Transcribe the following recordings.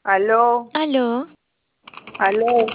Aló, Aló, aló,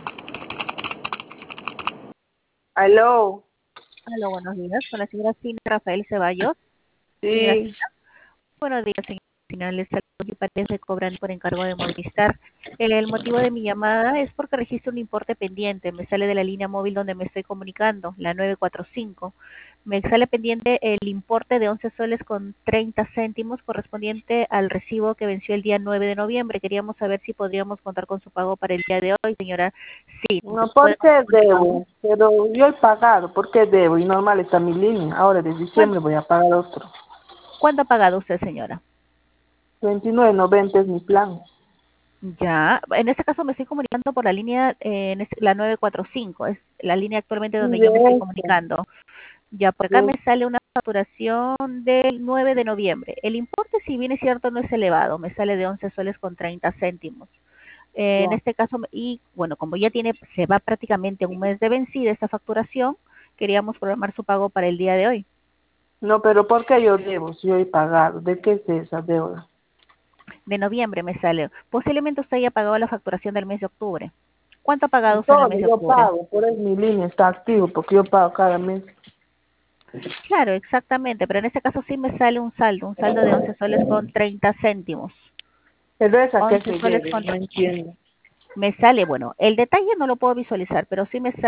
aló. Hola, buenos días. Con la señora Cina Rafael Ceballos. Señora Sí, Cina, buenos días, señora Cina. Les saludo y parece cobran por encargo de Movistar. El motivo de mi llamada es porque registro un importe pendiente. Me sale de la línea móvil donde me estoy comunicando, la 945. Me sale pendiente el importe de 11 soles con 30 céntimos correspondiente al recibo que venció el día 9 de noviembre. Queríamos saber si podríamos contar con su pago para el día de hoy, señora. Sí, no, ¿podemos porque con su pago? debo, pero yo he pagado, porque debo y normal está mi línea. Ahora de ¿Cuán- diciembre voy a pagar otro. ¿Cuánto ha pagado usted, señora? 29.90 es mi plan. Ya, en este caso me estoy comunicando por la línea, la 945, es la línea actualmente Y donde yo me estoy de esto, comunicando. Ya, por acá de, me sale una facturación del 9 de noviembre. El importe, si bien es cierto, no es elevado, me sale de 11 soles con 30 céntimos. En ya. este caso, y bueno, como ya se va prácticamente un mes de vencida esta facturación, queríamos programar su pago para el día de hoy. No, pero ¿por qué yo debo si yo he pagado? ¿De qué es esa deuda? De noviembre me sale. Posiblemente usted haya pagado la facturación del mes de octubre. ¿Cuánto ha Y pagado usted en el todo mes de yo octubre? pago, por eso mi línea está activo, porque yo pago cada mes. Claro, exactamente, pero en este caso sí me sale un saldo de 11 soles con 30 céntimos. Pero esa que 11 se soles debe, con... no entiendo. Me sale, bueno, el detalle no lo puedo visualizar, pero sí me sale